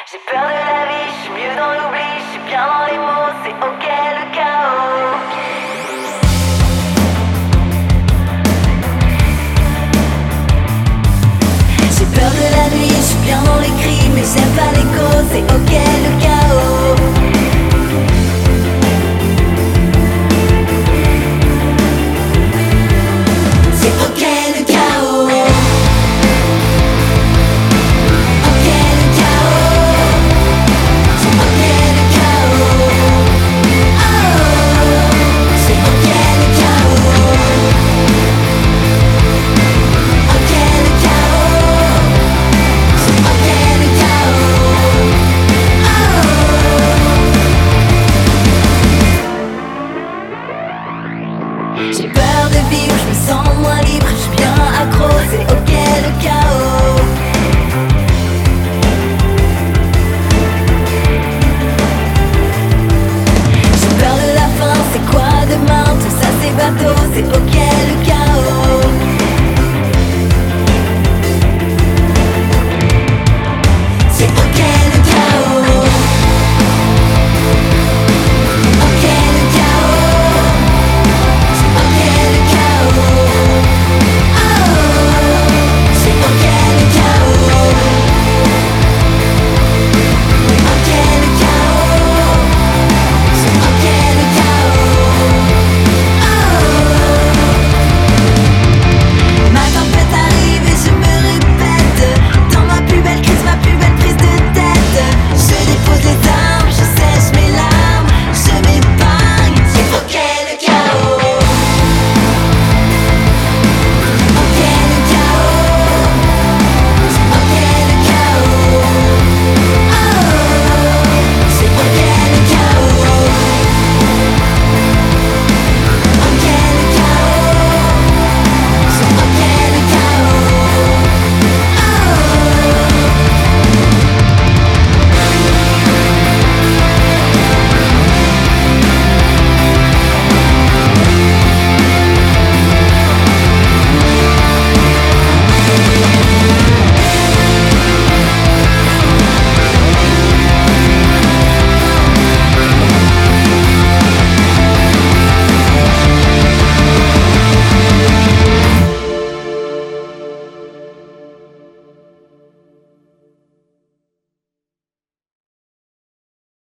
J'ai peur de la vie, je suis mieux dans l'oubli, je suis bien dans les mots, c'est ok le chaos. J'ai peur de la nuit, je suis bien dans les cris, mais j'aime pas l'écho, c'est ok